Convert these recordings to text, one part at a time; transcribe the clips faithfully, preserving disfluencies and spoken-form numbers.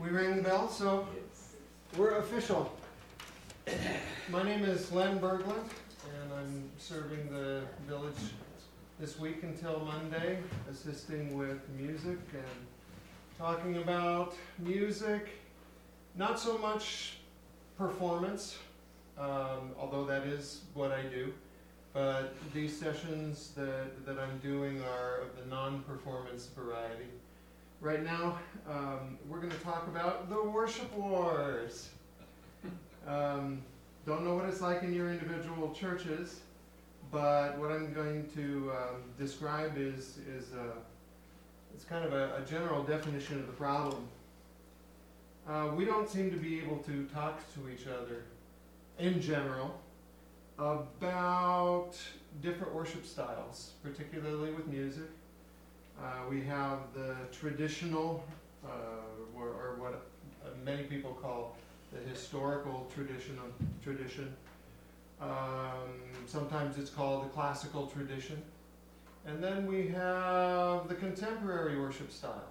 We rang the bell, so we're official. My name is Len Berglund, and I'm serving the village this week until Monday, assisting with music and talking about music, not so much performance, um, although that is what I do, but these sessions that, that I'm doing are of the non-performance variety. Right now, um, we're going to talk about the worship wars. Um, don't know what it's like in your individual churches, but what I'm going to um, describe is, is a, it's kind of a, a general definition of the problem. Uh, we don't seem to be able to talk to each other in general about different worship styles, particularly with music. Uh, we have the traditional, uh, or, or what uh, many people call the historical tradition. Of, tradition. Um, sometimes it's called the classical tradition. And then we have the contemporary worship style.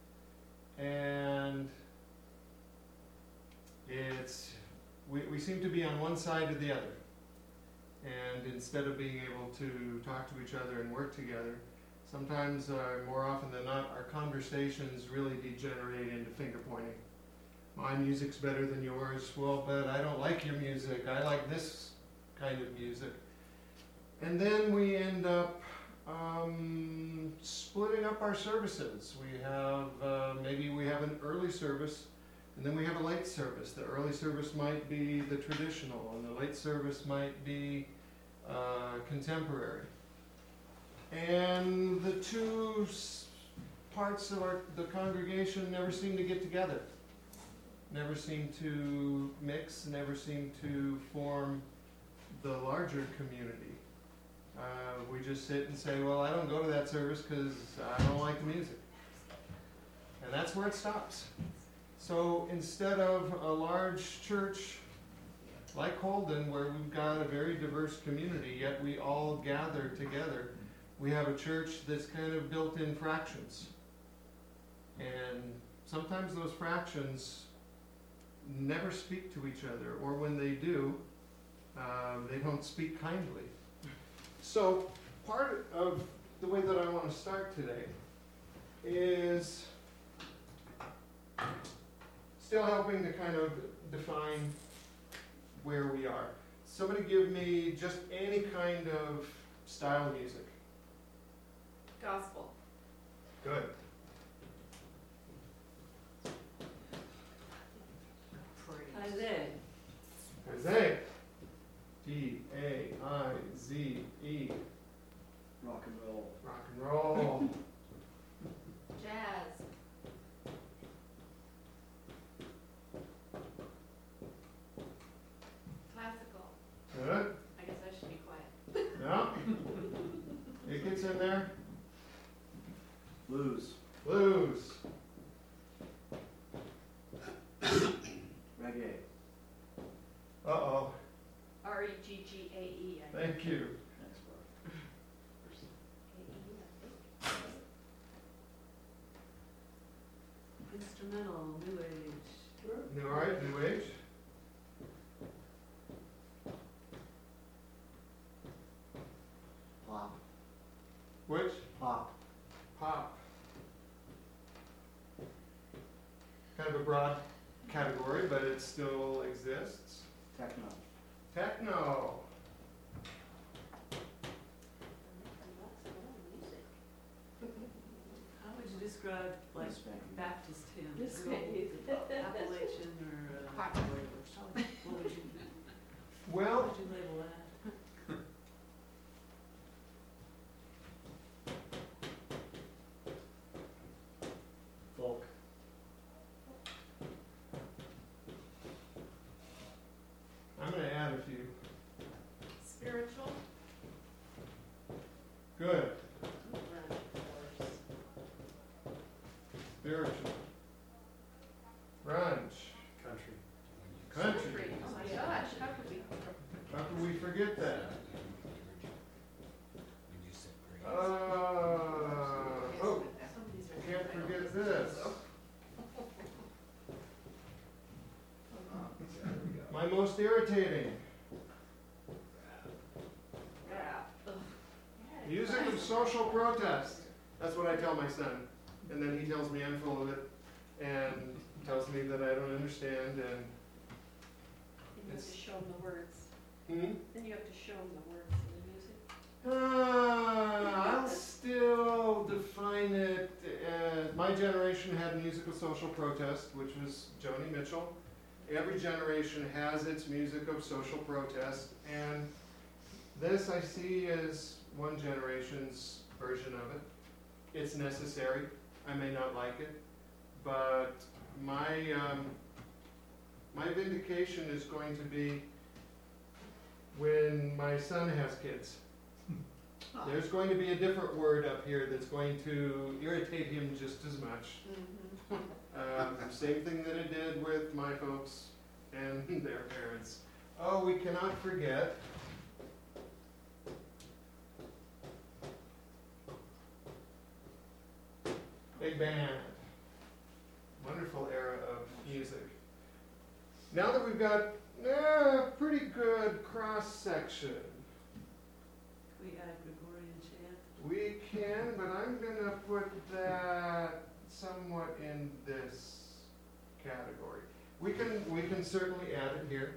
And it's, we, we seem to be on one side or the other. And instead of being able to talk to each other and work together, sometimes, uh, more often than not, our conversations really degenerate into finger pointing. My music's better than yours. Well, but I don't like your music. I like this kind of music. And then we end up um, splitting up our services. We have, uh, maybe we have an early service, and then we have a late service. The early service might be the traditional, and the late service might be uh, contemporary. And the two parts of our, the congregation never seem to get together, never seem to mix, never seem to form the larger community. Uh, we just sit and say, well, I don't go to that service because I don't like the music. And that's where it stops. So instead of a large church like Holden, where we've got a very diverse community, yet we all gather together, we have a church that's kind of built in fractions. And sometimes those fractions never speak to each other, or when they do, um, they don't speak kindly. So part of the way that I want to start today is still helping to kind of define where we are. Somebody give me just any kind of style of music. Gospel. Good. Isaiah. Isaiah. D A I Z E. Rock and roll. Rock and roll. Jazz. Classical. Good. I guess I should be quiet. No. It gets in there. Blues. Blues. Reggae. Uh-oh. R E G G A E. I think. Thank you. Next part. A E, I think. Instrumental, New Age. New, all right, New Age. Pop. Which? Pop. Pop. Kind of a broad category, but it still exists. Techno. Techno. How would you describe, like, Hispanic. Baptist hymns? This Real way. Appalachian or, uh, Pop. what would you, what Well, would you label that? Folk. I'm going to add a few. Spiritual. Good. Spiritual. Grunge. Country. Country. Oh my gosh, how could we? How could we My most irritating. Rap. Ugh. Music of social protest. That's what I tell my son. And then he tells me I'm full of it and tells me that I don't understand and And you have It's- to show them the words. hmm? Then you have to show them the words of the music. Uh, I'll still define it as, my generation had music of social protest, which was Joni Mitchell. Every generation has its music of social protest, and this I see as one generation's version of it. It's necessary. I may not like it, but my, um, my vindication is going to be when my son has kids. There's going to be a different word up here that's going to irritate him just as much. Um, same thing that it did with my folks and their parents. Oh, we cannot forget. Big band. Wonderful era of music. Now that we've got a pretty good cross section, We add Gregorian chant. we can, but I'm gonna put that somewhat in this category. We can, we can certainly add it here.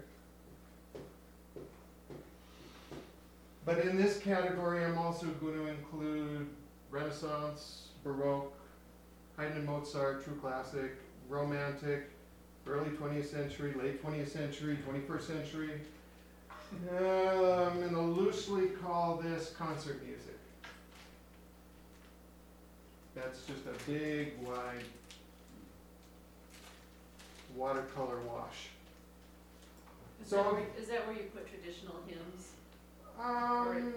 But in this category, I'm also going to include Renaissance, Baroque, Haydn and Mozart, true classic, Romantic, early twentieth century, late twentieth century, twenty-first century. Um, I'm going to loosely call this concert music. That's just a big, wide watercolor wash. Is So- that where, is that where you put traditional hymns? Um,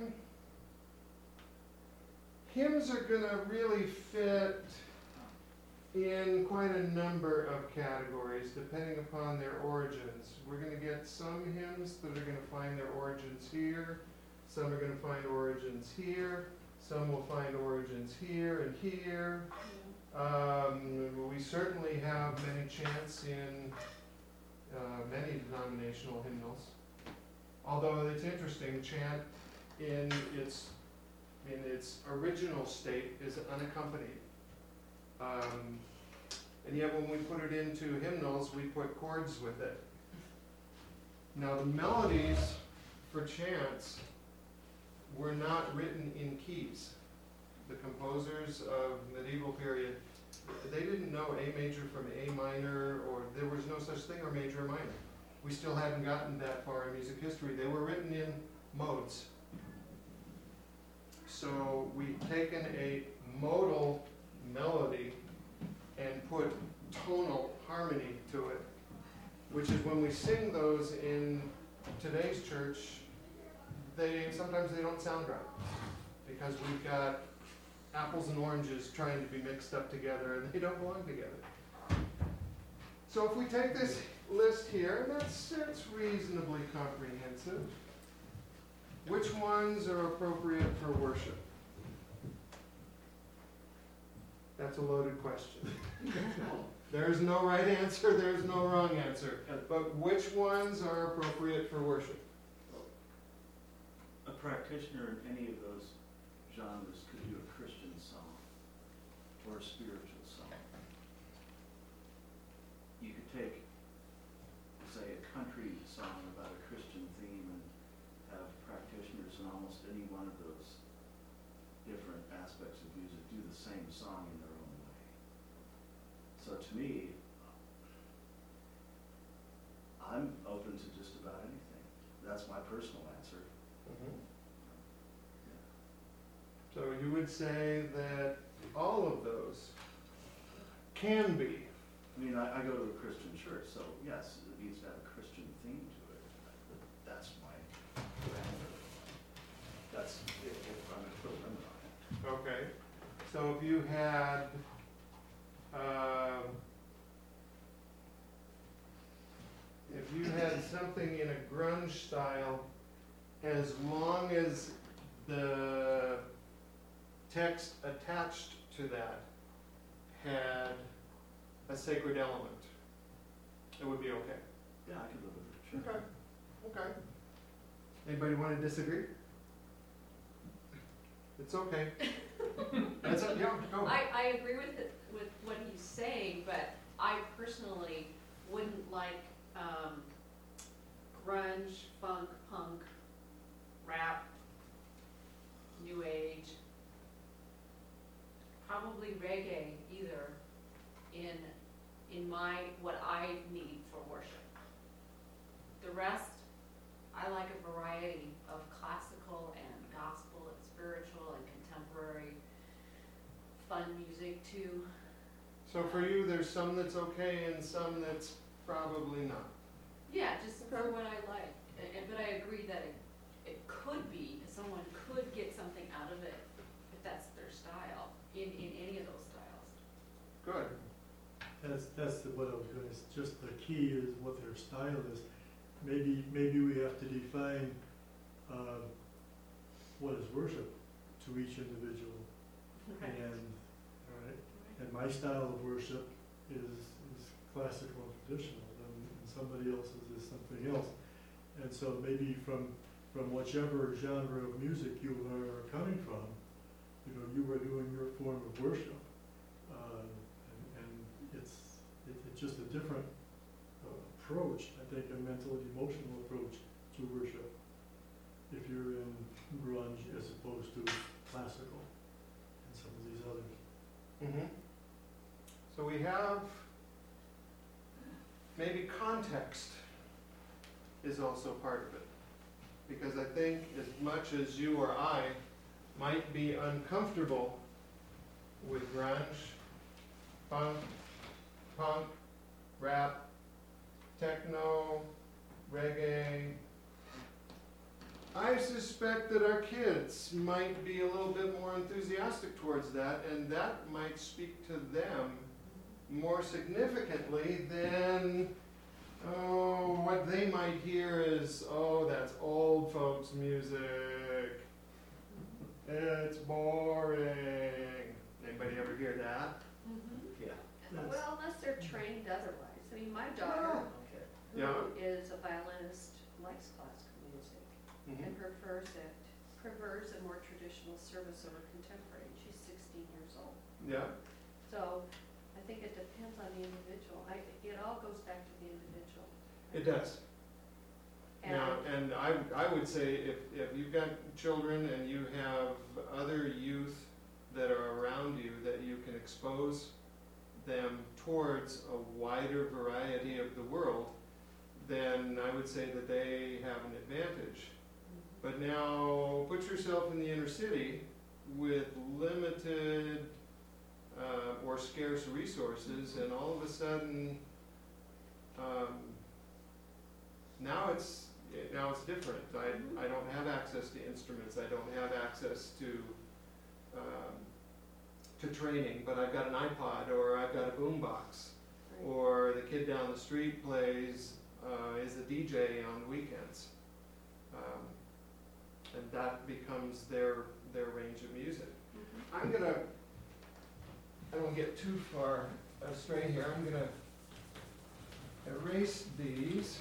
hymns are gonna really fit in quite a number of categories depending upon their origins. We're gonna get some hymns that are gonna find their origins here, some are gonna find origins here, some will find origins here and here. Um, we certainly have many chants in uh, many denominational hymnals. Although it's interesting, chant in its in its original state is unaccompanied. Um, and yet when we put it into hymnals, we put chords with it. Now the melodies for chants were not written in keys. The composers of medieval period, they didn't know A major from A minor, or there was no such thing or major or minor. We still hadn't gotten that far in music history. They were written in modes. So we've taken a modal melody and put tonal harmony to it, which is when we sing those in today's church, they sometimes they don't sound right because we've got apples and oranges trying to be mixed up together and they don't belong together. So if we take this list here, and that's, that's reasonably comprehensive, which ones are appropriate for worship? That's a loaded question. There's no right answer, there's no wrong answer. But which ones are appropriate for worship? A practitioner in any of those genres could do a Christian song or a spiritual song. You could take, say, a country song about a Christian theme and have practitioners in almost any one of those different aspects of music do the same song in their own way. So to me, I'm open to just about anything. That's my personal answer. So you would say that all of those can be. I mean, I, I go to a Christian church, so yes, it needs to have a Christian theme to it. That's my parameter. That's if, if I'm going to put a limit on it. Okay. So if you had, um, if you had something in a grunge style, as long as the text attached to that had a sacred element, it would be okay. Yeah, I could live with a Okay, okay. Anybody wanna disagree? It's okay. That's, a- yeah, go. I, I agree with it, with what he's saying, but I personally wouldn't like, um, grunge, funk, punk, rap, new age, probably reggae either in, in my, what I need for worship. The rest, I like a variety of classical and gospel and spiritual and contemporary fun music too. So for you, there's some that's okay and some that's probably not. Yeah, just for Okay. what I like. And, and- but I agree that it, it could be, someone could get something out of it if that's their style, in, in any of those styles. Good. That's, that's the- what I was gonna, s- just the key is what their style is. Maybe, maybe we have to define, uh, what is worship to each individual. And, all right, and my style of worship is, is classical and traditional, and, and somebody else's is something else. And so maybe from, from whichever genre of music you are coming from, you know, you are doing your form of worship. Uh, and, and it's, it, it's just a different uh, approach, I think, a mental and emotional approach to worship. If you're in grunge as opposed to classical and some of these others. Mm-hmm. So we have, maybe context is also part of it. Because I think as much as you or I might be uncomfortable with grunge, funk, punk, rap, techno, reggae, I suspect that our kids might be a little bit more enthusiastic towards that, and that might speak to them more significantly than, oh, what they might hear is, oh, that's old folks' music. It's boring. Anybody ever hear that? Mm-hmm. Yeah. Yes. Well, unless they're trained otherwise. I mean, my daughter, Okay. Yeah. who is a violinist, likes classical music Mhm. and prefers it, prefers a more traditional service over contemporary. She's sixteen years old. Yeah. So I think it depends on the individual. I, it all goes back to the individual. It does. And Now, and I, I would say if, if you've got children and you have other youth that are around you, that you can expose them towards a wider variety of the world, then I would say that they have an advantage. But now, put yourself in the inner city with limited uh, or scarce resources, and all of a sudden, um, now it's now it's different. I I don't have access to instruments. I don't have access to um, to training. But I've got an iPod, or I've got a boombox, or the kid down the street plays uh, is a D J on the weekends. Um, and that becomes their their range of music. Mhm. I'm gonna, I don't get too far astray here, I'm gonna erase these.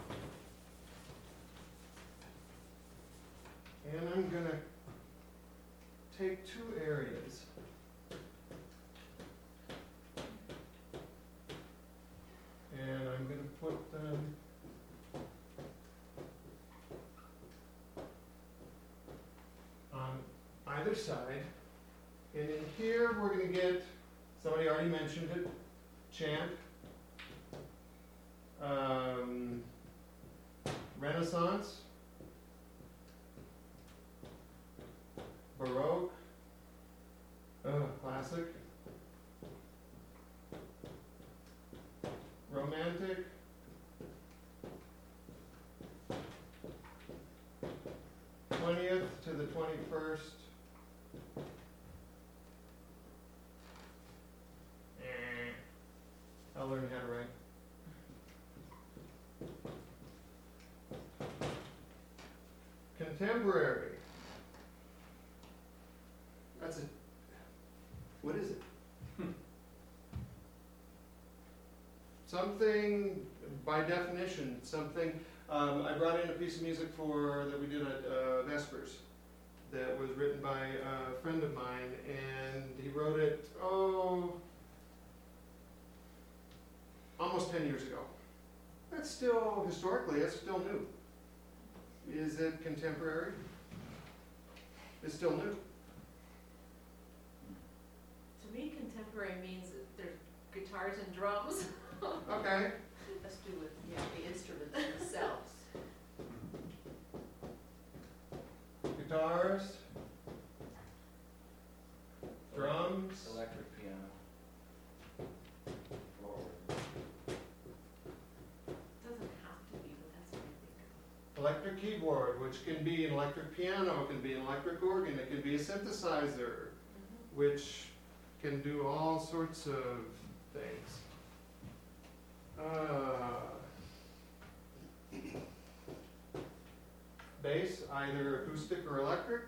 And I'm gonna take two areas. And I'm gonna put them on either side. And in here, we're gonna get, somebody already mentioned it, chant, um, Renaissance, Baroque, uh, classic, romantic, twentieth to the twenty-first. Eh, I'll learn how to write. Contemporary. That's a, what is it? Something something, by definition, something, um, I brought in a piece of music for, that we did at, uh, Vespers, that was written by a friend of mine, and he wrote it, oh, almost ten years ago. That's still, historically, that's still new. Is it contemporary? It's still new. To me, contemporary means that there's guitars and drums. Okay, Has to do with, yeah, the instruments themselves. guitars, drums, Electric piano. Forward. Doesn't have to be, but that's what I think of. electric keyboard, which can be an electric piano, it can be an electric organ, it can be a synthesizer, which can do all sorts of things. Uh, bass, either acoustic or electric.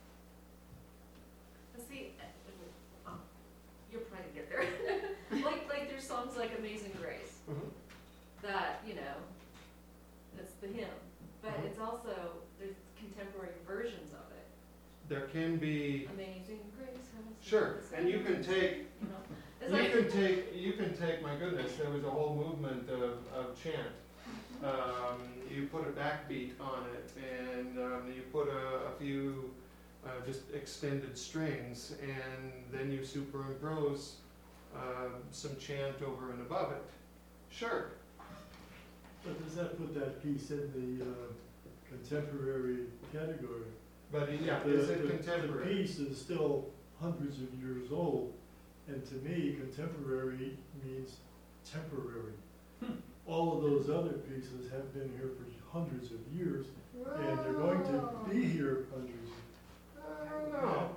But see, uh, uh, you'll probably get there. Like, like there's songs like Amazing Grace, that, you know, that's the hymn. But Mhm. it's also, there's contemporary versions of it. There can be, Amazing Grace. how sure, sweet and you the can sound. take, You know? It's you like, can take, you can take, my goodness, there was a whole movement of, of chant. Um, you put a backbeat on it, and um, you put a, a few uh, just extended strings, and then you superimpose uh, some chant over and above it. Sure, But does that put that piece in the uh, contemporary category? but yeah, The- is it the- contemporary? The piece is still hundreds of years old, and to me, contemporary means temporary. All of those other pieces have been here for hundreds of years, and they're going to be here hundreds of, I don't know.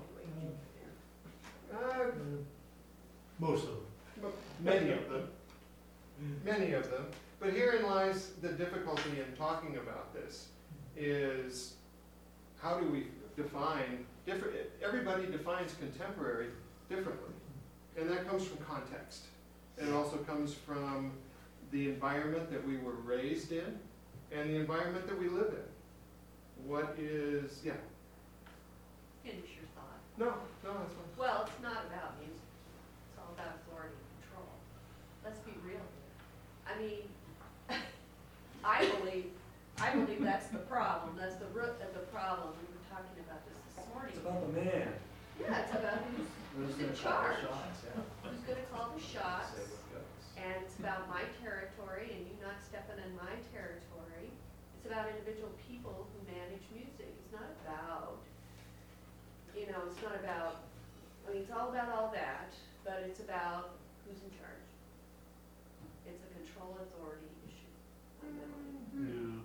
Uh, most of them. many of them. Many of them. But herein lies the difficulty in talking about this, is how do we define, different, everybody defines contemporary differently. And that comes from context. And it also comes from the environment that we were raised in and the environment that we live in. What is, yeah, finish your thought. no, no, that's fine. Well, it's not about music. It's all about authority and control. Let's be real here. I mean, I believe, I believe that's the problem. That's the root of the problem. We were talking about this this morning. It's about the man. Yeah, it's about who's, Who's who's in gonna call the charge. shots, yeah. Who's gonna call the shots. Say what goes. And it's about my territory and you not stepping in my territory. It's about individual people who manage music. It's not about, you know, it's not about, I mean, it's all about all that, but it's about who's in charge. It's a control authority issue, fundamentally.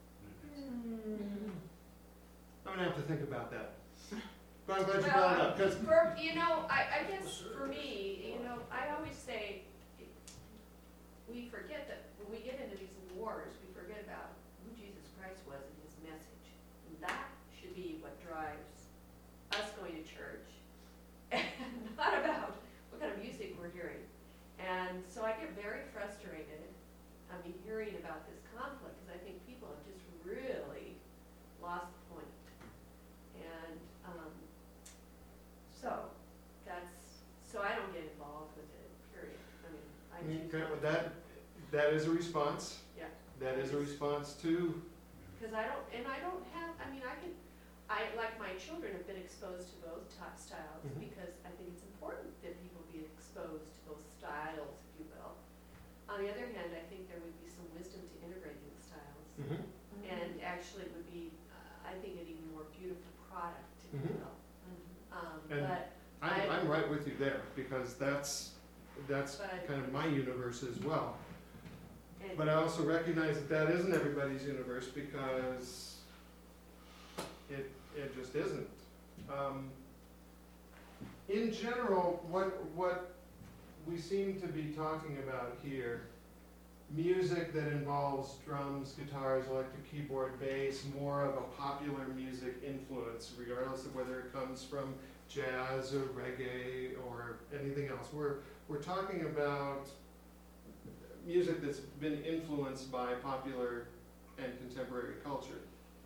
I'm gonna have to think about that. But I'm glad you brought it up, because For, you know, I, I guess for me, you know, I always say, we forget that when we get into these wars, we forget about who Jesus Christ was and his message. And that should be what drives us going to church, and not about what kind of music we're hearing. And so I get very frustrated, I mean, hearing about this conflict, because I think people have just really lost the point. And, um, so, that's, so I don't get involved with it, period. I mean, I choose okay, not well, to. that, that is a response. Yeah. That is a response to, Because I don't, and I don't have, I mean, I could, I, like my children have been exposed to both top styles, Mhm. because I think it's important that people be exposed to both styles, if you will. On the other hand, I think there would be some wisdom to integrating the styles, mhm, and actually it would be, uh, I think, an even more beautiful product, if you Mhm. will. Um, And but, I'm, I- I'm right with you there, because that's, that's But- kind of my universe as well. and. But I also recognize that that isn't everybody's universe, because it, it just isn't. Um, in general, what, what we seem to be talking about here, music that involves drums, guitars, electric keyboard, bass, more of a popular music influence, regardless of whether it comes from jazz or reggae or anything else. We're, we're talking about music that's been influenced by popular and contemporary culture.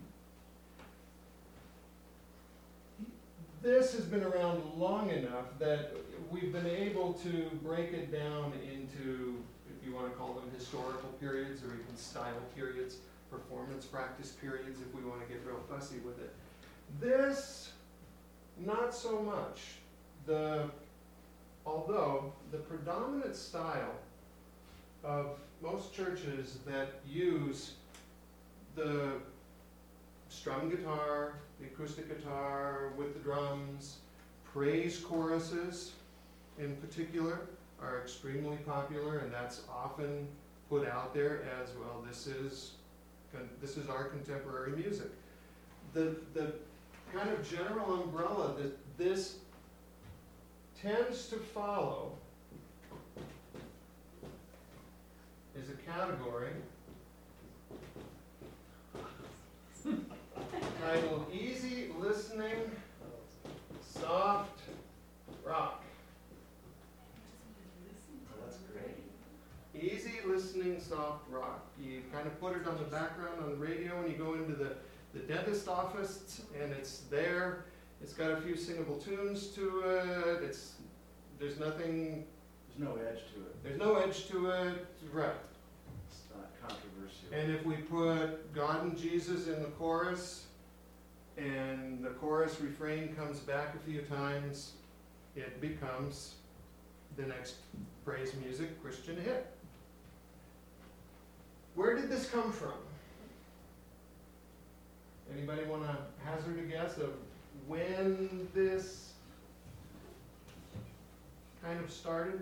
This has been around long enough that we've been able to break it down into, if you want to call them historical periods or even style periods, performance practice periods, if we want to get real fussy with it. This, not so much. The, although the predominant style of most churches that use the strum guitar, the acoustic guitar with the drums, praise choruses in particular are extremely popular, and that's often put out there as, well, this is this is our contemporary music. The, the kind of general umbrella that this tends to follow is a category titled Easy Listening Soft Rock. Oh, that's great. Easy listening soft rock. You kind of put it on the background on the radio when you go into the, the dentist office, and it's there. It's got a few singable tunes to it. It's there's nothing. There's no edge to it. There's no edge to it. Right. It's not controversial. And if we put God and Jesus in the chorus, and the chorus refrain comes back a few times, it becomes the next praise music Christian hit. Where did this come from? Anybody want to hazard a guess of when this kind of started?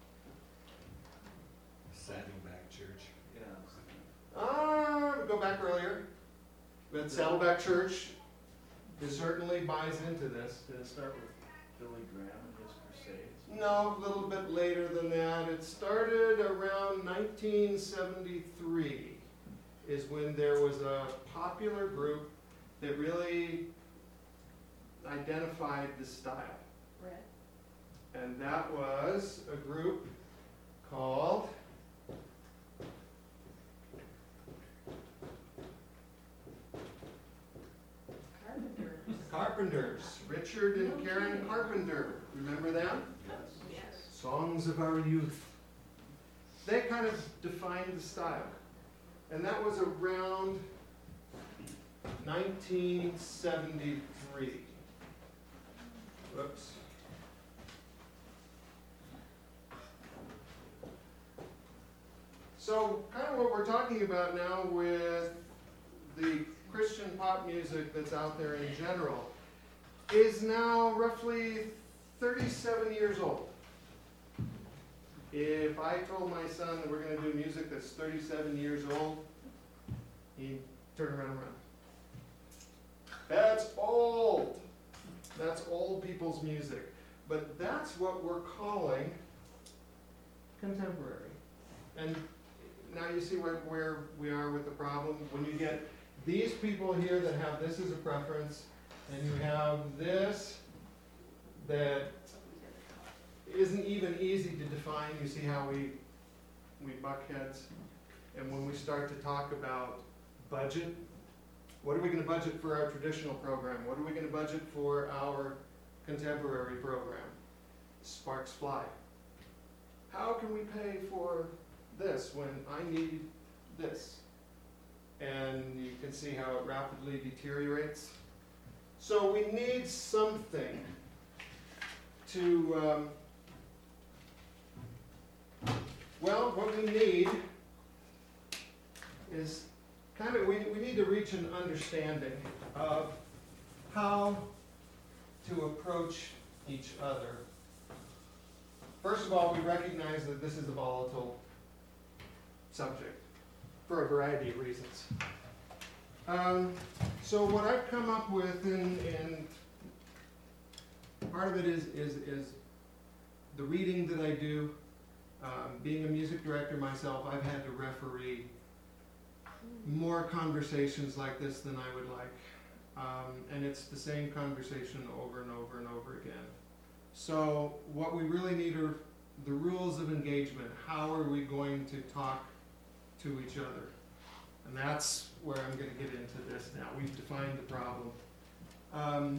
Saddleback Church. Yeah. I was thinking- Ah, go back earlier. But Saddleback Church certainly buys into this. Did it start with Billy Graham and his crusades? No, a little bit later than that. It started around nineteen seventy-three is when there was a popular group that really identified the style. Brett? And that was a group called Carpenter. Carpenters. Richard and Karen Carpenter. Remember them? Yes. Yes. Songs of Our Youth. They kind of defined the style. And that was around nineteen seventy-three. Whoops. So, kind of what we're talking about now with the Christian pop music that's out there in general is now roughly thirty-seven years old. If I told my son that we're going to do music that's thirty-seven years old, he'd turn around and run. That's old. That's old people's music. But that's what we're calling contemporary. And now you see where, where we are with the problem. When you get these people here that have this as a preference, and you have this that isn't even easy to define. You see how we we buck heads. And when we start to talk about budget, what are we going to budget for our traditional program? What are we going to budget for our contemporary program? Sparks fly. How can we pay for this when I need this? And you can see how it rapidly deteriorates. So we need something to, um, well, what we need is kind of, we, we need to reach an understanding of how to approach each other. First of all, we recognize that this is a volatile subject for a variety of reasons. Um, so what I've come up with, in, in part of it is, is, is the reading that I do. Um, being a music director myself, I've had to referee more conversations like this than I would like. Um, and it's the same conversation over and over and over again. So what we really need are the rules of engagement. How are we going to talk to each other? And that's where I'm going to get into this now. We've defined the problem. Um,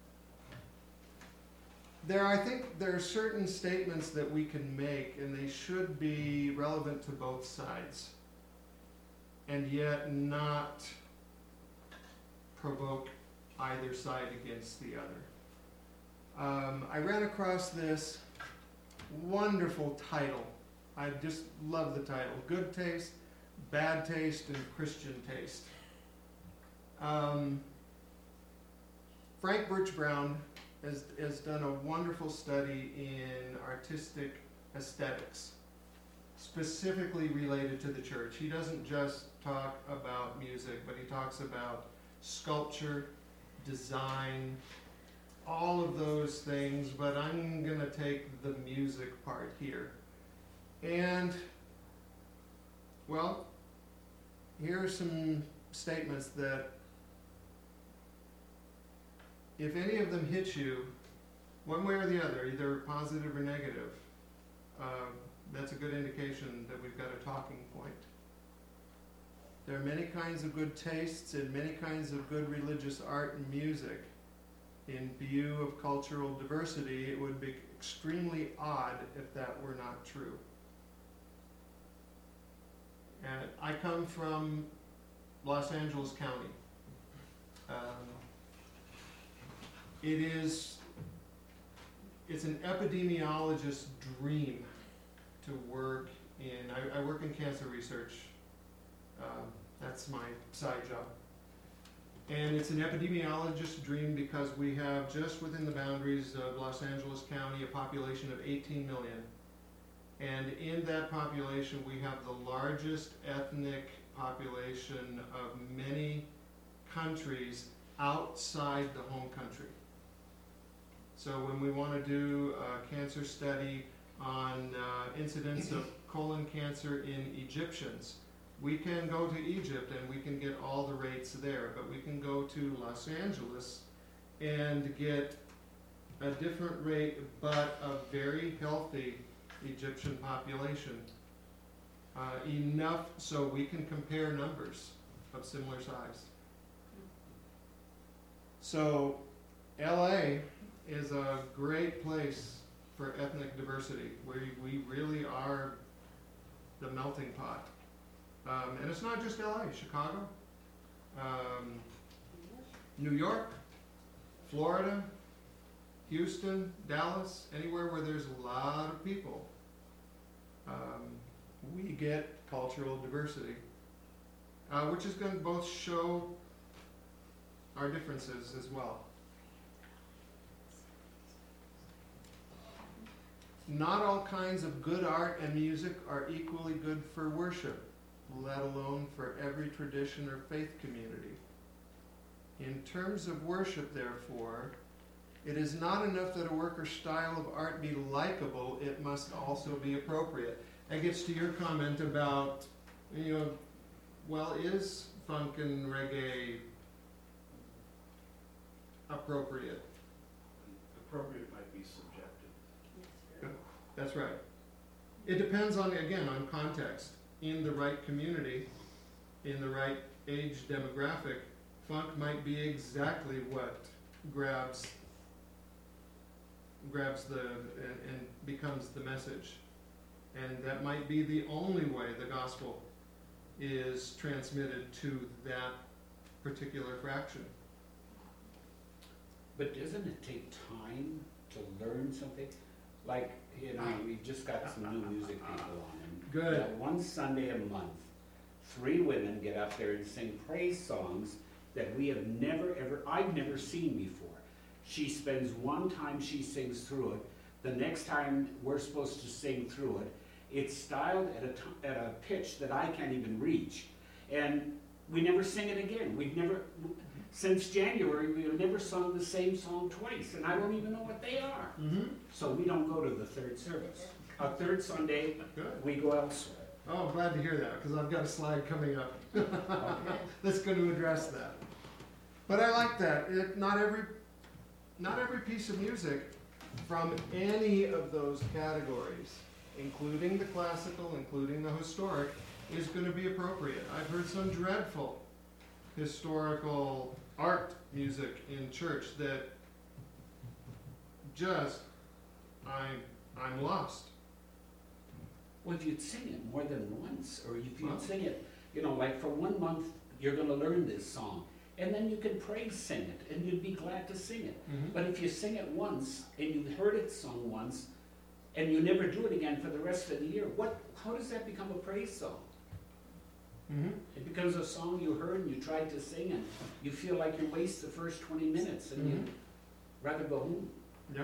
there, I think there are certain statements that we can make, and they should be relevant to both sides, and yet not provoke either side against the other. Um, I ran across this wonderful title. I just love the title. Good Taste, Bad Taste, and Christian Taste. Um, Frank Birch Brown has, has done a wonderful study in artistic aesthetics, specifically related to the church. He doesn't just talk about music, but he talks about sculpture, design, all of those things, but I'm going to take the music part here. And, well, here are some statements that, if any of them hit you, one way or the other, either positive or negative, uh, that's a good indication that we've got a talking point. There are many kinds of good tastes and many kinds of good religious art and music. In view of cultural diversity, it would be extremely odd if that were not true. And I come from Los Angeles County. Um, it is, it's an epidemiologist's dream to work in, I, I work in cancer research. Um, that's my side job. And it's an epidemiologist's dream because we have, just within the boundaries of Los Angeles County, a population of eighteen million. And in that population, we have the largest ethnic population of many countries outside the home country. So when we want to do a cancer study on uh, incidence of colon cancer in Egyptians, we can go to Egypt and we can get all the rates there, but we can go to Los Angeles and get a different rate, but a very healthy Egyptian population. Uh, enough so we can compare numbers of similar size. So L A is a great place for ethnic diversity, where we really are the melting pot. Um, and it's not just L A, Chicago, um, New York, Florida, Houston, Dallas, anywhere where there's a lot of people, um, we get cultural diversity, uh, which is going to both show our differences as well. Not all kinds of good art and music are equally good for worship, let alone for every tradition or faith community. In terms of worship, therefore, it is not enough that a work or style of art be likable, it must also be appropriate. That gets to your comment about, you know, well, is funk and reggae appropriate? Appropriate might be subjective. That's right. It depends on, again, on context. In the right community, in the right age demographic, funk might be exactly what grabs grabs the and, and becomes the message. And that might be the only way the gospel is transmitted to that particular fraction. But doesn't it take time to learn something? Like, you know, we've just got some new music people on, and Good. you know, one Sunday a month, three women get up there and sing praise songs that we have never ever, I've never seen before. She spends one time, she sings through it. The next time we're supposed to sing through it, it's styled at a, t- at a pitch that I can't even reach. And we never sing it again. We've never, since January, we've never sung the same song twice, and I don't even know what they are. Mm-hmm. So we don't go to the third service. A third Sunday, Good. we go elsewhere. Oh, I'm glad to hear that, because I've got a slide coming up that's going to address that. But I like that. It, not every, not every piece of music from any of those categories, including the classical, including the historic, is going to be appropriate. I've heard some dreadful historical art music in church that just, I'm, I'm lost. Well, if you'd sing it more than once, or if Well. you'd sing it, you know, like for one month, you're gonna learn this song, and then you can praise sing it, and you'd be glad to sing it. But if you sing it once, and you've heard it sung once, and you never do it again for the rest of the year, what, how does that become a praise song? Mm-hmm. It becomes a song you heard and you tried to sing, and you feel like you waste the first twenty minutes, and Mhm. you'd rather go home. Yeah.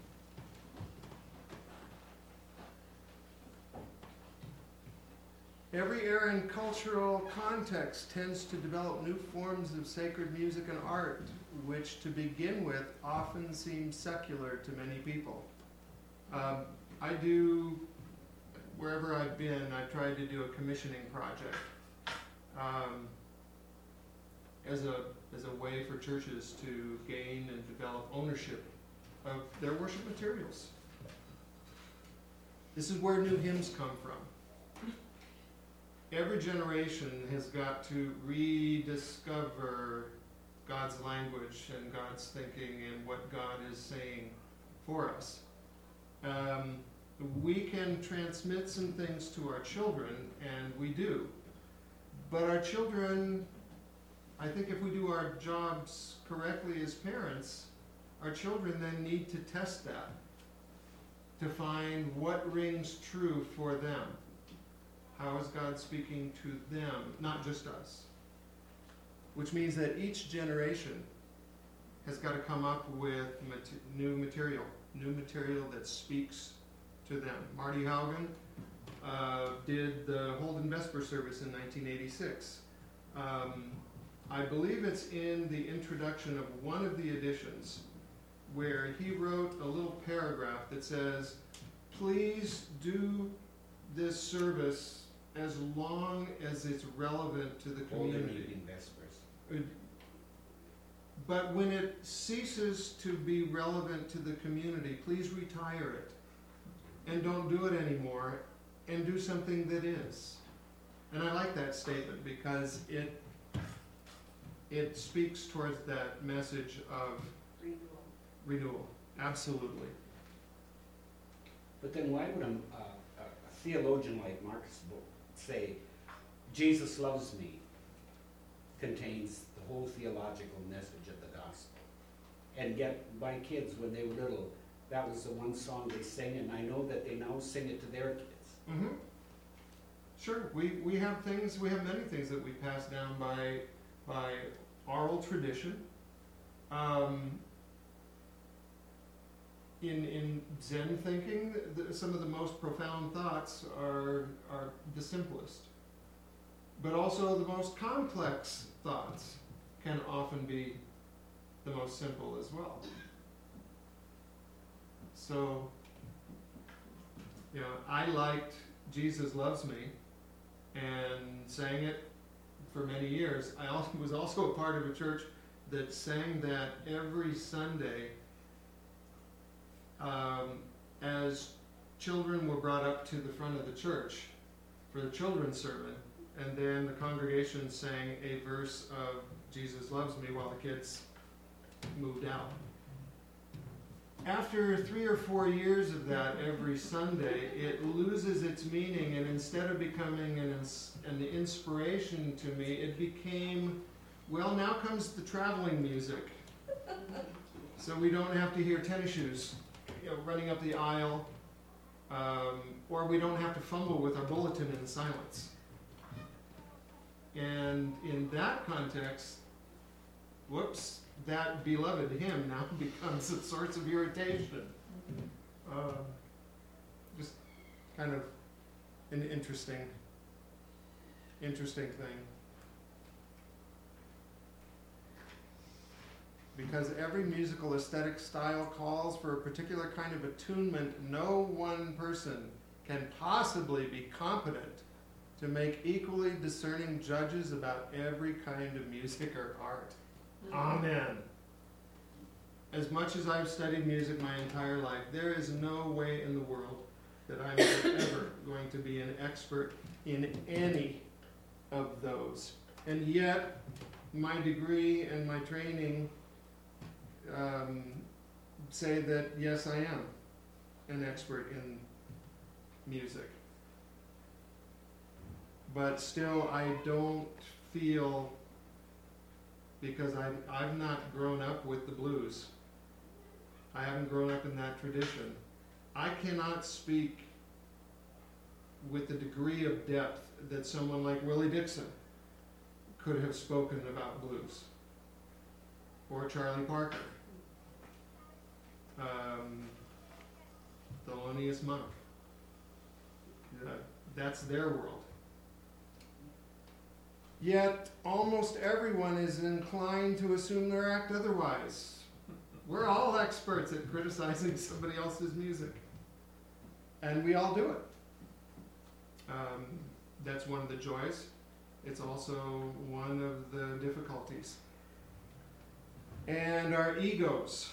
Every era and cultural context tends to develop new forms of sacred music and art, which to begin with often seem secular to many people. Um, I do, wherever I've been, I've tried to do a commissioning project um, as a as a way for churches to gain and develop ownership of their worship materials. This is where new hymns come from. Every generation has got to rediscover God's language and God's thinking and what God is saying for us. Um, we can transmit some things to our children, and we do. But our children, I think if we do our jobs correctly as parents, our children then need to test that to find what rings true for them. How is God speaking to them, not just us? Which means that each generation has got to come up with mat- new material, new material that speaks to them. Marty Haugen uh, did the Holden Vesper service in nineteen eighty-six. Um, I believe it's in the introduction of one of the editions where he wrote a little paragraph that says, please do this service as long as it's relevant to the Golden community. Evening Vespers. But when it ceases to be relevant to the community, please retire it. And don't do it anymore, and do something that is. And I like that statement because it it speaks towards that message of Renewal. renewal. Absolutely. But then why would a, a, a theologian like Marcus Bull say, Jesus loves me, contains the whole theological message of the gospel? And yet my kids, when they were little, that was the one song they sang, and I know that they now sing it to their kids. Mm-hmm. Sure, we, we have things, we have many things that we pass down by, by oral tradition. Um, in, in Zen thinking, the, some of the most profound thoughts are, are the simplest. But also the most complex thoughts can often be the most simple as well. So, you know, I liked Jesus Loves Me and sang it for many years. I also was also a part of a church that sang that every Sunday um, as children were brought up to the front of the church for the children's sermon, and then the congregation sang a verse of Jesus Loves Me while the kids moved out. After three or four years of that every Sunday, it loses its meaning, and instead of becoming an, ins- an inspiration to me, it became, well, now comes the traveling music. So we don't have to hear tennis shoes, you know, running up the aisle, um, or we don't have to fumble with our bulletin in silence. And in that context, whoops, that beloved hymn now becomes a source of irritation. Uh, just kind of an interesting, interesting thing. Because every musical aesthetic style calls for a particular kind of attunement, no one person can possibly be competent to make equally discerning judges about every kind of music or art. Amen. as much as I've studied music my entire life, there is no way in the world that I'm ever going to be an expert in any of those. And yet, my degree and my training um, say that yes, I am an expert in music. But still, I don't feel, because I, I've not grown up with the blues. I haven't grown up in that tradition. I cannot speak with the degree of depth that someone like Willie Dixon could have spoken about blues, or Charlie Parker, um, Thelonious Monk. Uh, that's their world. Yet almost everyone is inclined to assume their act otherwise. We're all experts at criticizing somebody else's music, and we all do it. Um, that's one of the joys. It's also one of the difficulties. And our egos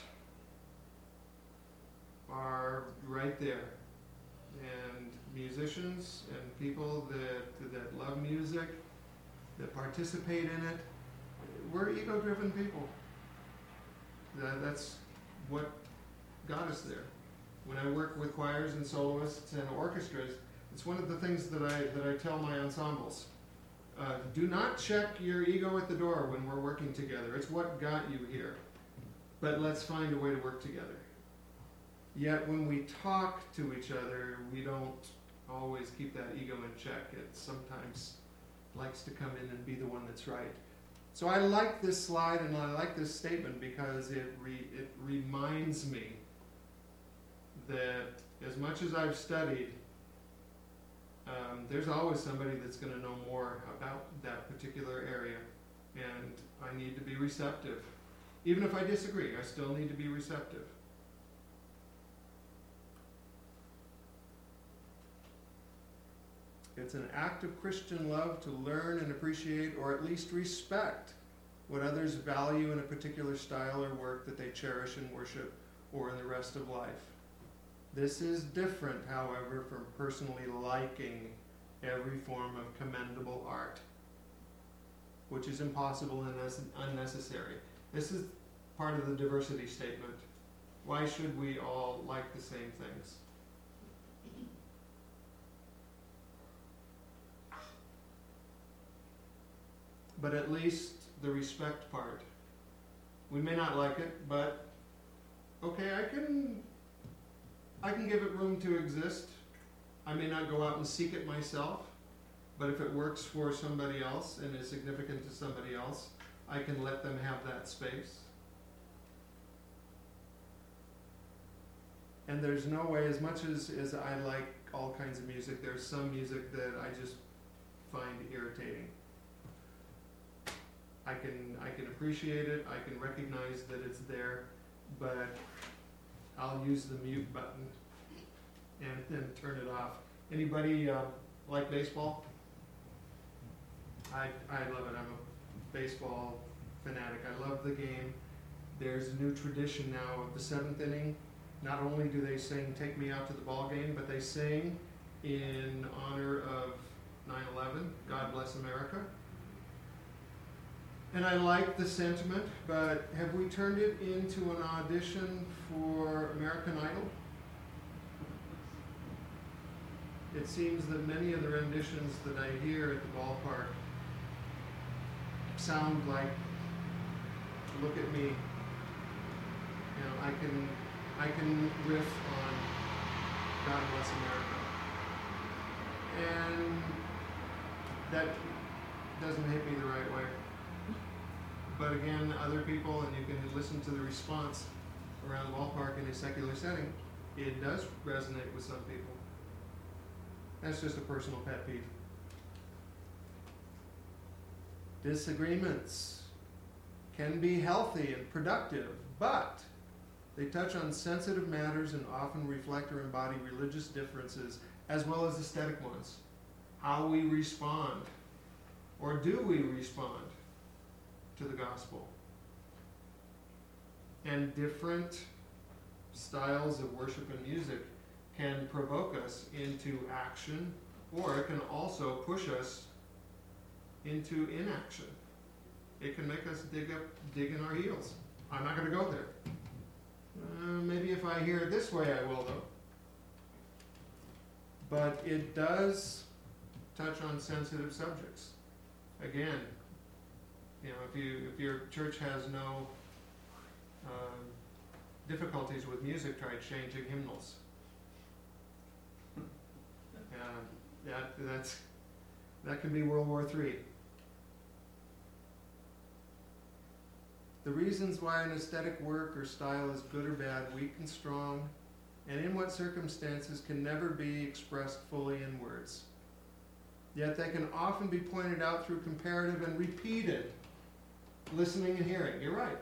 are right there. And musicians and people that, that love music, that participate in it, we're ego-driven people. That, that's what got us there. When I work with choirs and soloists and orchestras, it's one of the things that I, that I tell my ensembles. Uh, do not check your ego at the door when we're working together. It's what got you here. But let's find a way to work together. Yet when we talk to each other, we don't always keep that ego in check. It sometimes likes to come in and be the one that's right. So I like this slide and I like this statement because it re, it reminds me that as much as I've studied, um, there's always somebody that's going to know more about that particular area, and I need to be receptive. Even if I disagree, I still need to be receptive. It's an act of Christian love to learn and appreciate, or at least respect, what others value in a particular style or work that they cherish in worship or in the rest of life. This is different, however, from personally liking every form of commendable art, which is impossible and unnecessary. This is part of the diversity statement. Why should we all like the same things? But at least the respect part. We may not like it, but okay, I can I can give it room to exist. I may not go out and seek it myself, but if it works for somebody else and is significant to somebody else, I can let them have that space. And there's no way, as much as, as I like all kinds of music, there's some music that I just find irritating. I can I can appreciate it, I can recognize that it's there, but I'll use the mute button and then turn it off. Anybody uh, like baseball? I I love it. I'm a baseball fanatic. I love the game. There's a new tradition now of the seventh inning. Not only do they sing "Take Me Out to the Ball Game," but they sing in honor of nine eleven, God Bless America. And I like the sentiment, but have we turned it into an audition for American Idol? It seems that many of the renditions that I hear at the ballpark sound like, look at me. You know, I can I can riff on God Bless America. And that doesn't hit me the right way. But again, other people, and you can listen to the response around the ballpark in a secular setting, it does resonate with some people. That's just a personal pet peeve. Disagreements can be healthy and productive, but they touch on sensitive matters and often reflect or embody religious differences as well as aesthetic ones. How we respond, or do we respond to the gospel? And different styles of worship and music can provoke us into action, or it can also push us into inaction. It can make us dig up, dig in our heels. I'm not going to go there. Uh, maybe if I hear it this way, I will, though. But it does touch on sensitive subjects. Again, you know, if you if your church has no um, difficulties with music, try changing hymnals. Uh, that that's that can be World War Three. The reasons why an aesthetic work or style is good or bad, weak and strong, and in what circumstances can never be expressed fully in words. Yet they can often be pointed out through comparative and repeated listening and hearing. You're right.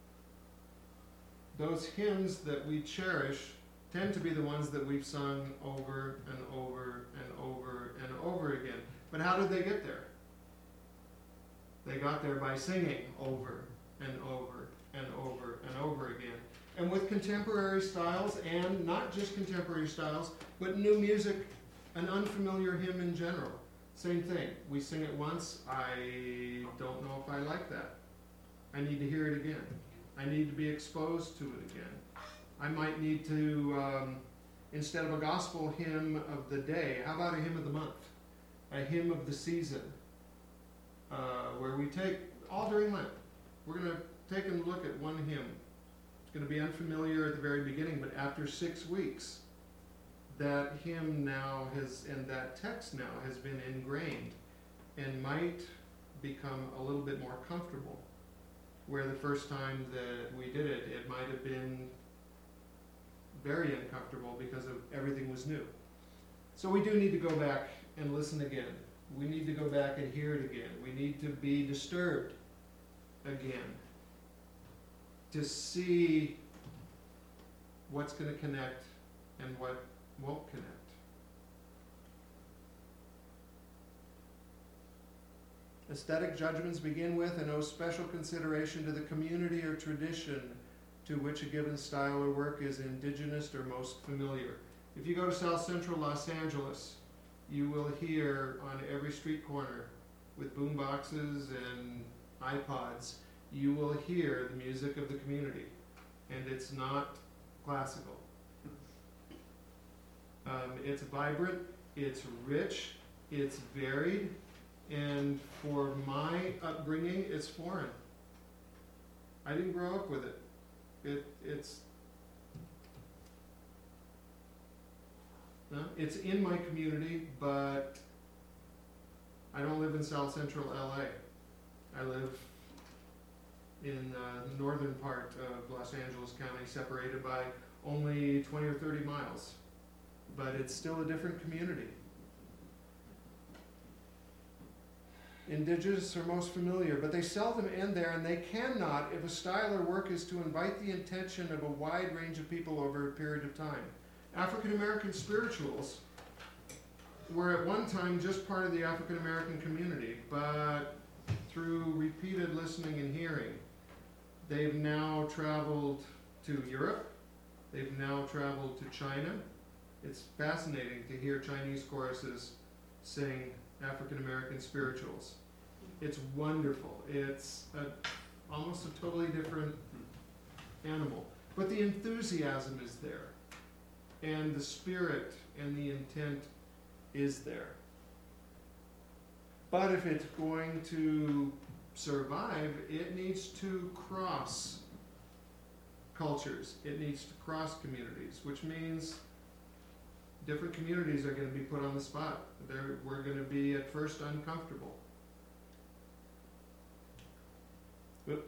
Those hymns that we cherish tend to be the ones that we've sung over and over and over and over again. But how did they get there? They got there by singing over and over and over and over again. And with contemporary styles, and not just contemporary styles, but new music, an unfamiliar hymn in general. Same thing. We sing it once, I don't know if I like that. I need to hear it again. I need to be exposed to it again. I might need to, um, instead of a gospel hymn of the day, how about a hymn of the month? A hymn of the season, uh, where we take, all during Lent, we're going to take a look at one hymn. It's going to be unfamiliar at the very beginning, but after six weeks, that hymn now has, and that text now has been ingrained and might become a little bit more comfortable. Where the first time that we did it, it might have been very uncomfortable because of everything was new. So we do need to go back and listen again. We need to go back and hear it again. We need to be disturbed again to see what's going to connect and what won't connect. Aesthetic judgments begin with and owe special consideration to the community or tradition to which a given style or work is indigenous or most familiar. If you go to South Central Los Angeles, you will hear on every street corner with boom boxes and iPods, you will hear the music of the community. And it's not classical. Um, it's vibrant, it's rich, it's varied, and for my upbringing, it's foreign. I didn't grow up with it. It it's no, it's in my community, but I don't live in South Central L A. I live in uh, the northern part of Los Angeles County, separated by only twenty or thirty miles. But it's still a different community. Indigenous are most familiar, but they seldom end there, and they cannot if a style or work is to invite the attention of a wide range of people over a period of time. African American spirituals were at one time just part of the African American community, but through repeated listening and hearing, they've now traveled to Europe, they've now traveled to China. It's fascinating to hear Chinese choruses sing African American spirituals. It's wonderful. It's a, almost a totally different animal. But the enthusiasm is there. And the spirit and the intent is there. But if it's going to survive, it needs to cross cultures. It needs to cross communities, which means different communities are going to be put on the spot. They're, we're going to be at first uncomfortable. But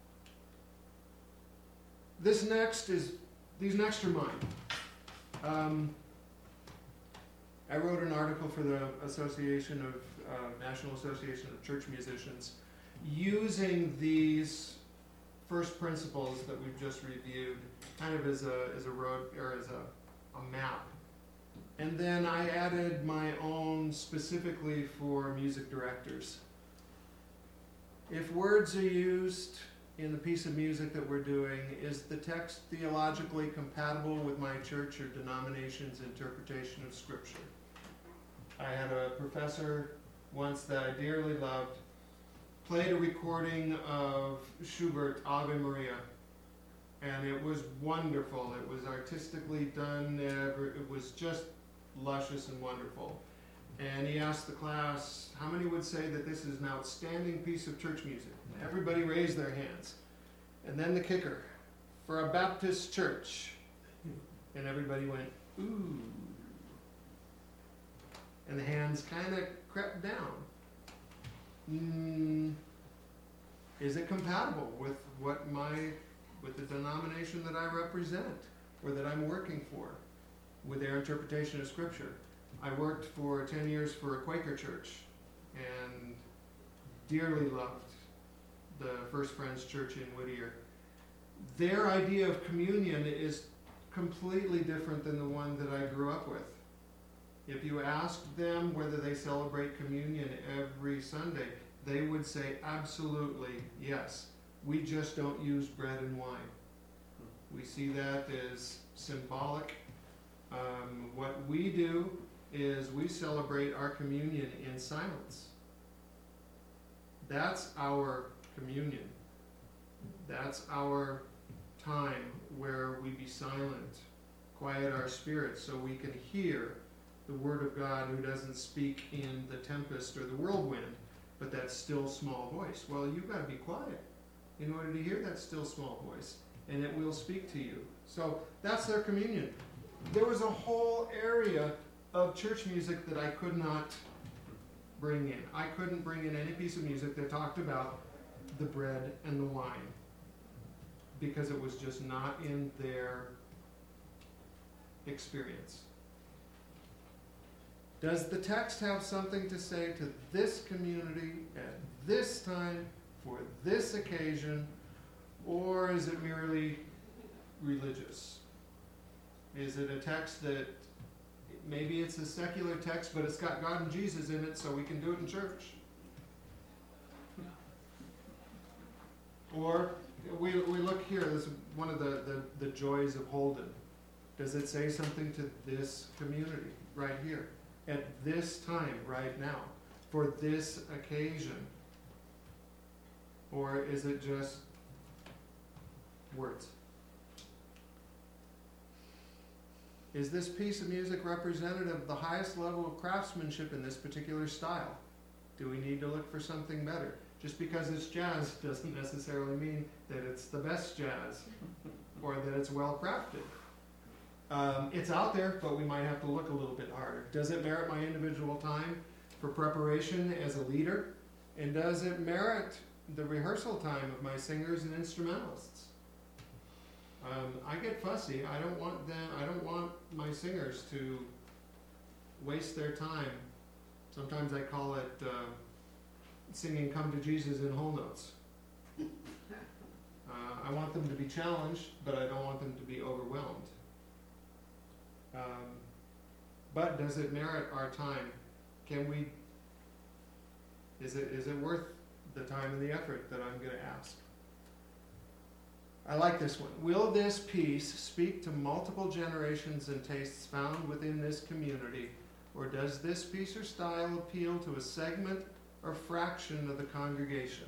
this next is, these next are mine. Um, I wrote an article for the Association of, uh, National Association of Church Musicians using these first principles that we've just reviewed kind of as a, as a road, or as a, a map. And then I added my own specifically for music directors. If words are used in the piece of music that we're doing, is the text theologically compatible with my church or denomination's interpretation of Scripture? I had a professor once that I dearly loved, played a recording of Schubert, Ave Maria, and it was wonderful. It was artistically done, uh, it was just luscious and wonderful. And he asked the class, how many would say that this is an outstanding piece of church music? Everybody raised their hands. And then the kicker, for a Baptist church. And everybody went, ooh. And the hands kind of crept down. Mm, is it compatible with what my, with the denomination that I represent, or that I'm working for, with their interpretation of Scripture? I worked for ten years for a Quaker church, and dearly loved the First Friends Church in Whittier. Their idea of communion is completely different than the one that I grew up with. If you asked them whether they celebrate communion every Sunday, they would say absolutely yes. We just don't use bread and wine. We see that as symbolic. Um, what we do is we celebrate our communion in silence. That's our communion. That's our time where we be silent, quiet our spirits so we can hear the Word of God, who doesn't speak in the tempest or the whirlwind, but that still small voice. Well, you've got to be quiet in order to hear that still small voice, and it will speak to you. So that's their communion. There was a whole area of church music that I could not bring in. I couldn't bring in any piece of music that talked about the bread and the wine, because it was just not in their experience. Does the text have something to say to this community at this time for this occasion, or is it merely religious? Is it a text that maybe it's a secular text, but it's got God and Jesus in it, so we can do it in church? Or we, we look here, this is one of the, the, the joys of Holden. Does it say something to this community right here, at this time, right now, for this occasion? Or is it just words? Is this piece of music representative of the highest level of craftsmanship in this particular style? Do we need to look for something better? Just because it's jazz doesn't necessarily mean that it's the best jazz or that it's well crafted. Um, it's out there, but we might have to look a little bit harder. Does it merit my individual time for preparation as a leader? And does it merit the rehearsal time of my singers and instrumentalists? Um, I get fussy. I don't want them, I don't want my singers to waste their time. Sometimes I call it uh, singing Come to Jesus in whole notes. Uh, I want them to be challenged, but I don't want them to be overwhelmed. Um, but does it merit our time? Can we, is it, is it worth the time and the effort that I'm going to ask? I like this one. Will this piece speak to multiple generations and tastes found within this community, or does this piece or style appeal to a segment or fraction of the congregation?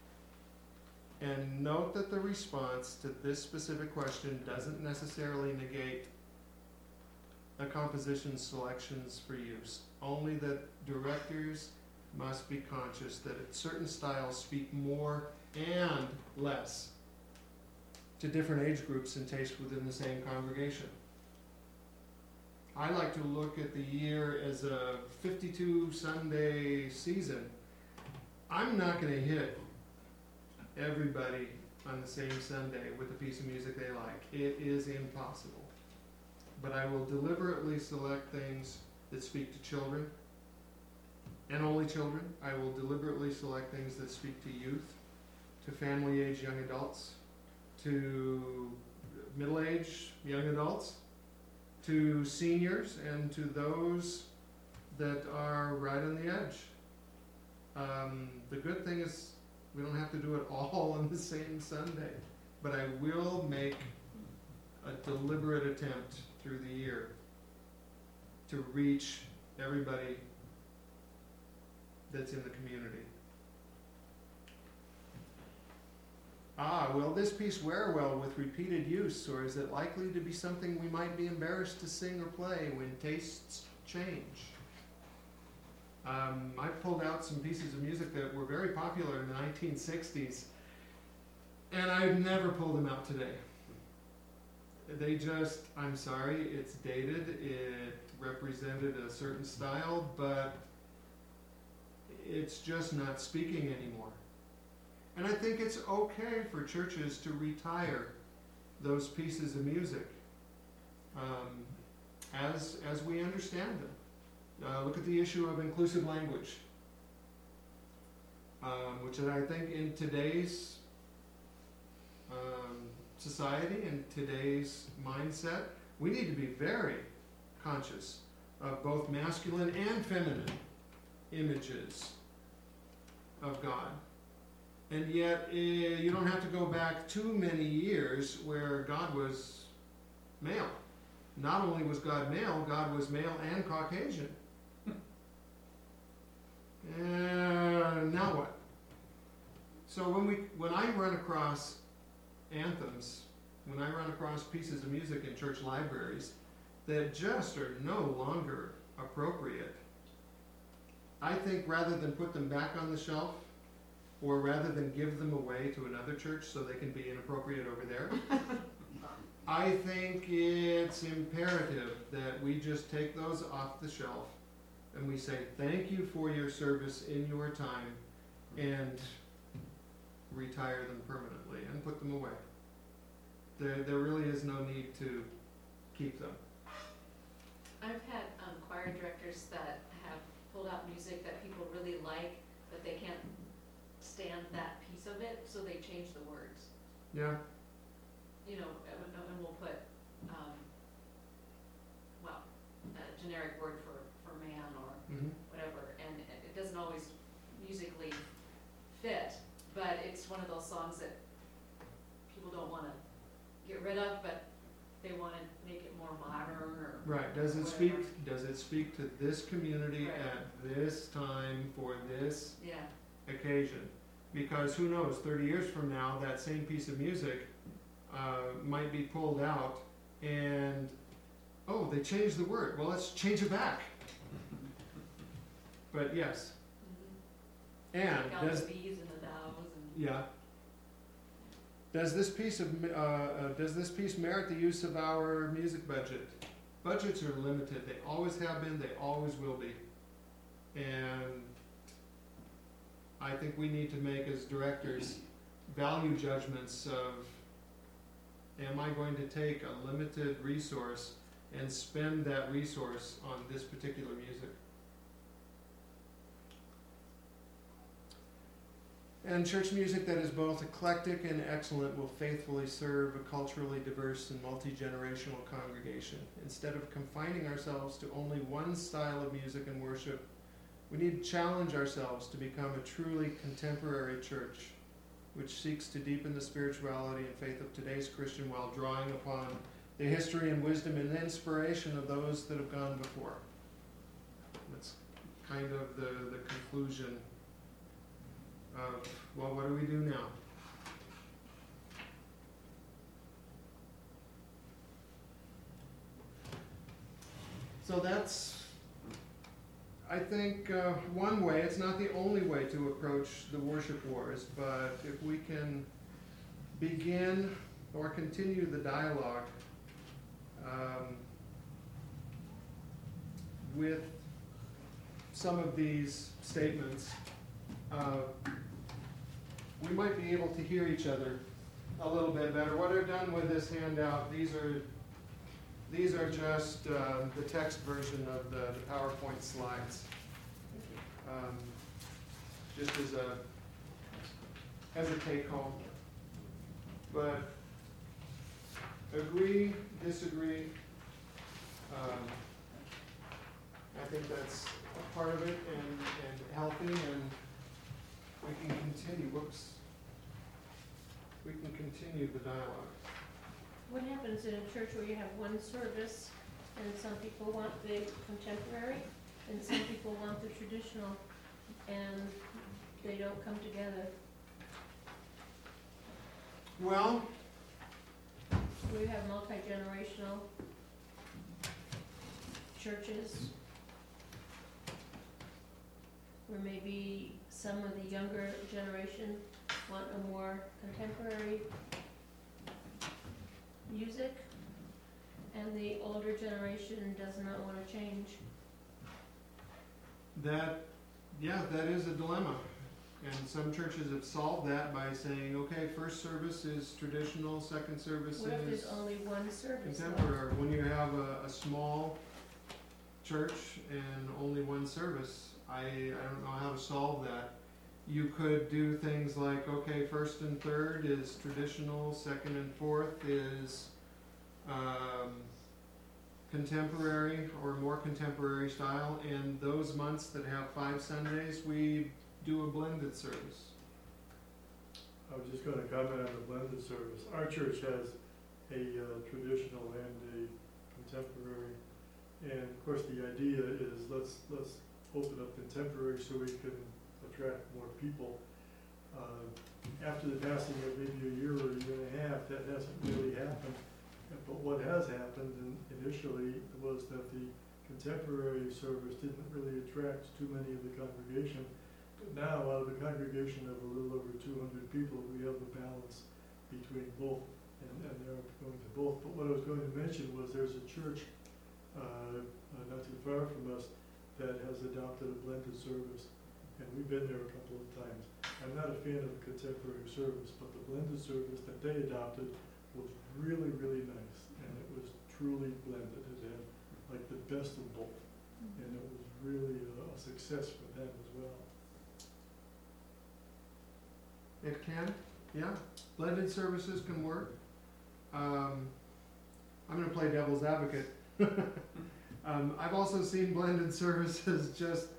And note that the response to this specific question doesn't necessarily negate a composition selections for use. Only that directors must be conscious that certain styles speak more and less to different age groups and taste within the same congregation. I like to look at the year as a fifty-two Sunday season. I'm not going to hit everybody on the same Sunday with a piece of music they like. It is impossible. But I will deliberately select things that speak to children, and only children. I will deliberately select things that speak to youth, to family-age young adults, to middle-aged young adults, to seniors, and to those that are right on the edge. Um, the good thing is We don't have to do it all on the same Sunday. But I will make a deliberate attempt through the year to reach everybody that's in the community. Ah, will this piece wear well with repeated use, or is it likely to be something we might be embarrassed to sing or play when tastes change? Um, I pulled out some pieces of music that were very popular in the nineteen sixties, and I've never pulled them out today. They just, I'm sorry, it's dated, it represented a certain style, but it's just not speaking anymore. And I think it's okay for churches to retire those pieces of music um, as, as we understand them. Uh, look at the issue of inclusive language, um, which I think in today's um, society and today's mindset, we need to be very conscious of both masculine and feminine images of God. And yet, eh, you don't have to go back too many years where God was male. Not only was God male, God was male and Caucasian. And now what? So when we, when I run across anthems, when I run across pieces of music in church libraries that just are no longer appropriate, I think rather than put them back on the shelf, or rather than give them away to another church so they can be inappropriate over there, I think it's imperative that we just take those off the shelf and we say, thank you for your service in your time, and retire them permanently and put them away. There, there really is no need to keep them. I've had um, choir directors that have pulled out music that people really like, but they can't stand that piece of it, so they change the words. Yeah, You know, and, and we'll put, um, well, a generic word for, for man or mhm. whatever, and it it doesn't always musically fit, but it's one of those songs that people don't wanna get rid of, but they wanna make it more modern or. Right, does it whatever. speak, does it speak to this community Right. at this time for this Yeah, occasion? Because who knows, thirty years from now, that same piece of music uh, might be pulled out and, oh, they changed the word, well, let's change it back. But yes, mhm. and Take out does, the bees and the thous and. yeah. Does this piece of, uh, uh, does this piece merit the use of our music budget? Budgets are limited, they always have been, they always will be. And I think we need to make as directors value judgments of, am I going to take a limited resource and spend that resource on this particular music? And church music that is both eclectic and excellent will faithfully serve a culturally diverse and multi-generational congregation. Instead of confining ourselves to only one style of music and worship, we need to challenge ourselves to become a truly contemporary church, which seeks to deepen the spirituality and faith of today's Christian while drawing upon the history and wisdom and inspiration of those that have gone before. That's kind of the, the conclusion of, well, what do we do now? So that's, I think, uh, one way. It's not the only way to approach the worship wars, but if we can begin or continue the dialogue um, with some of these statements, uh, we might be able to hear each other a little bit better. What I've done with this handout, these are these are just uh, the text version of the, the PowerPoint slides. Um, just as a as a take home. But agree, disagree. Um, I think that's a part of it and, and healthy, and we can continue. continue, whoops. We can continue the dialogue. What happens in a church where you have one service and some people want the contemporary and some people want the traditional and they don't come together? Well, We have multi-generational churches where maybe some of the younger generation want a more contemporary music, and the older generation does not wanna change. that, yeah, that is a dilemma. And some churches have solved that by saying, okay, first service is traditional, second service What if is there's only one service? though? contemporary. When you have a, a small church and only one service, I, I don't know how to solve that. You could do things like, okay, first and third is traditional, second and fourth is, um, contemporary or more contemporary style, and those months that have five Sundays, we do a blended service. I was just gonna comment on the blended service. Our church has a uh, traditional and a contemporary. And of course, the idea is let's, let's open up contemporary so we can attract more people. Uh, After the passing of maybe a year or a year and a half, that hasn't really happened. But what has happened in- initially was that the contemporary service didn't really attract too many of the congregation. But now, out of the congregation of a little over two hundred people, we have a balance between both, and, and they're going to both. But what I was going to mention was there's a church, uh, uh, not too far from us, that has adopted a blended service, and we've been there a couple of times. I'm not a fan of the contemporary service, but the blended service that they adopted was really, really nice, and it was truly blended. It had like the best of both, and it was really a, a success for them as well. It can, yeah. Blended services can work. Um, I'm gonna play devil's advocate. um, I've also seen blended services just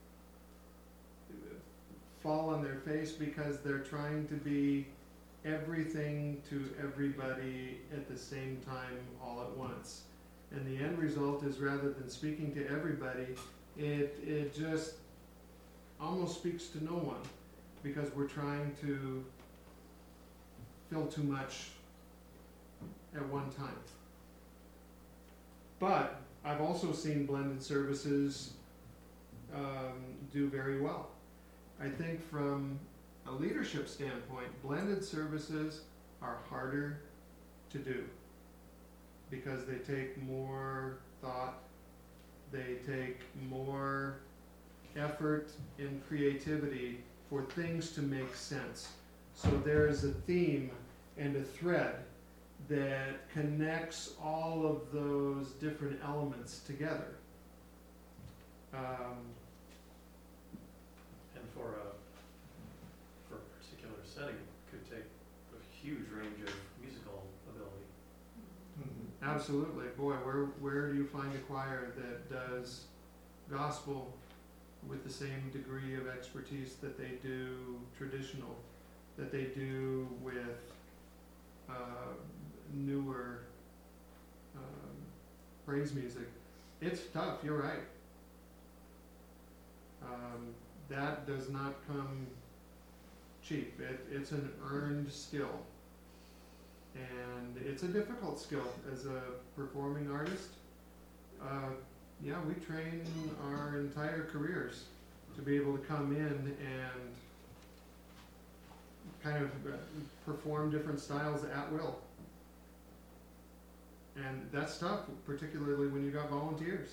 fall on their face because they're trying to be everything to everybody at the same time all at once. And the end result is, rather than speaking to everybody, it, it just almost speaks to no one, because we're trying to fill too much at one time. But I've also seen blended services um, do very well. I think from a leadership standpoint, blended services are harder to do because they take more thought, they take more effort and creativity for things to make sense. So there's a theme and a thread that connects all of those different elements together. Um, And for a, for a particular setting, it could take a huge range of musical ability. Mm-hmm. Absolutely. Boy, where, where do you find a choir that does gospel with the same degree of expertise that they do traditional, that they do with uh, newer um, praise music? It's tough, you're right. Um, that does not come cheap. It, it's an earned skill. And it's a difficult skill as a performing artist. Uh, yeah, we train our entire careers to be able to come in and kind of uh, perform different styles at will. And that's tough, particularly when you got volunteers.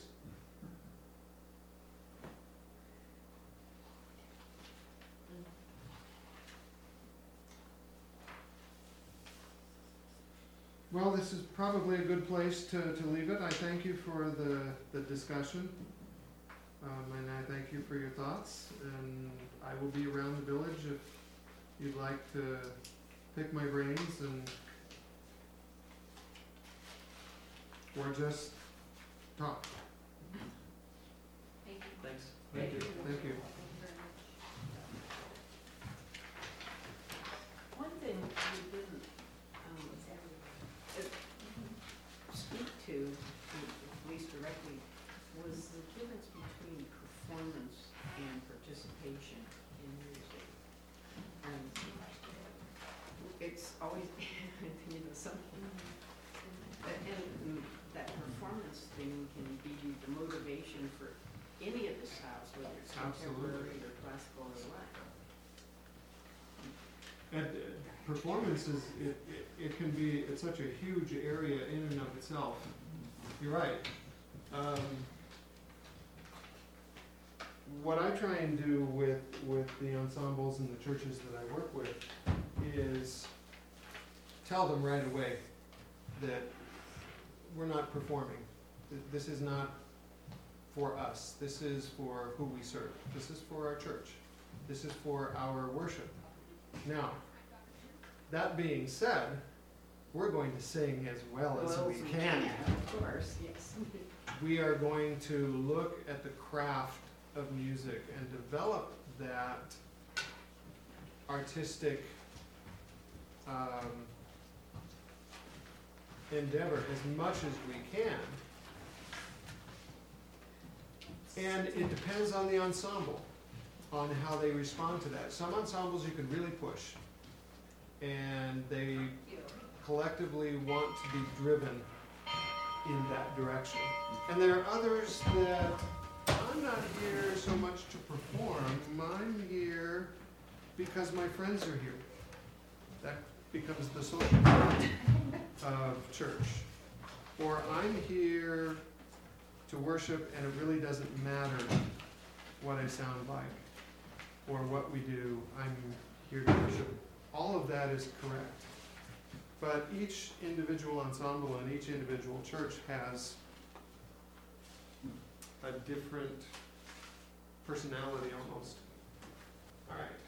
Well, this is probably a good place to, to leave it. I thank you for the, the discussion. Um, and I thank you for your thoughts. And I will be around the village if you'd like to pick my brains and, or just talk. Thank you. Thanks. Thank you. Thank you. very much. performance and participation in music. And it's always, you know, some, and that performance thing can be the motivation for any of the styles, whether it's contemporary or classical or what. And uh, performance is, it, it, it can be, it's such a huge area in and of itself. You're right. Um, what I try and do with, with the ensembles and the churches that I work with is tell them right away that we're not performing. Th- This is not for us. This is for who we serve. This is for our church. This is for our worship. Now, that being said, we're going to sing as well as Well, we can. Of course, yes. We are going to look at the craft of music and develop that artistic um, endeavor as much as we can. And it depends on the ensemble, on how they respond to that. Some ensembles you can really push, and they collectively want to be driven in that direction. And there are others that, I'm not here so much to perform, I'm here because my friends are here. That becomes the social part of church. Or I'm here to worship and it really doesn't matter what I sound like or what we do, I'm here to worship. All of that is correct. But each individual ensemble and each individual church has a different personality almost. All right.